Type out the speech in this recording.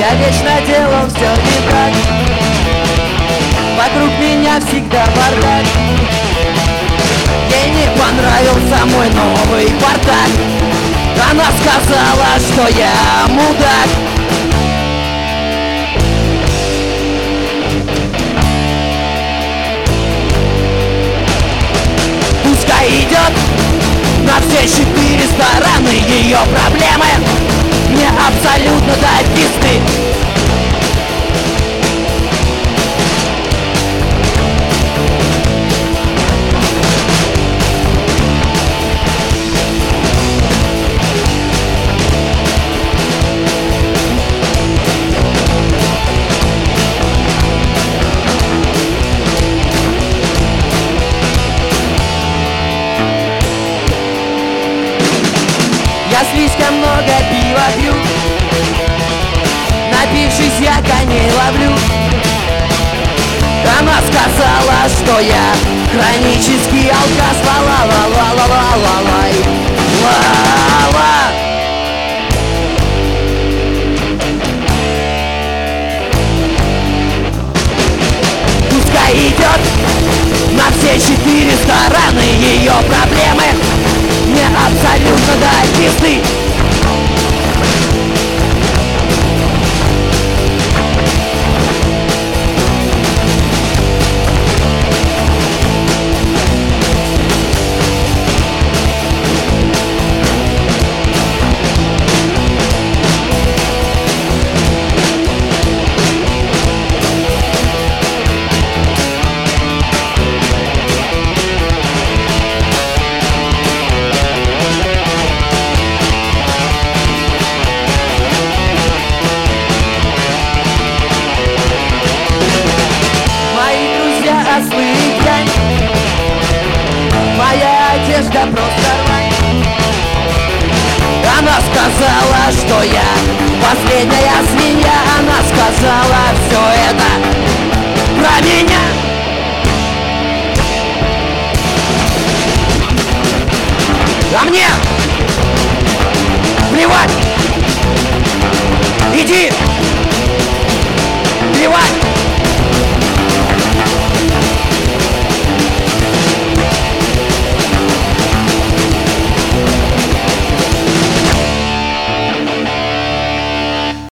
Я вечно делал все не так. Вокруг меня всегда бардак. Ей не понравился мой новый бардак. Она сказала, что я мудак. Пускай идет на все 4 стороны. Ее проблемы мне абсолютно до пизды. Я слишком много пива пью, напившись я коней ловлю. Она сказала, что я хронический алкаш. Ла-ла-ла-ла-ла-ла-ла-ла-ла. Пускай идет на все 4 стороны. Ее проблемы мне абсолютно до пизды. Ослы и ткань, моя одежда просто рвань. Она сказала, что я последняя свинья. Она сказала все это про меня. А мне плевать.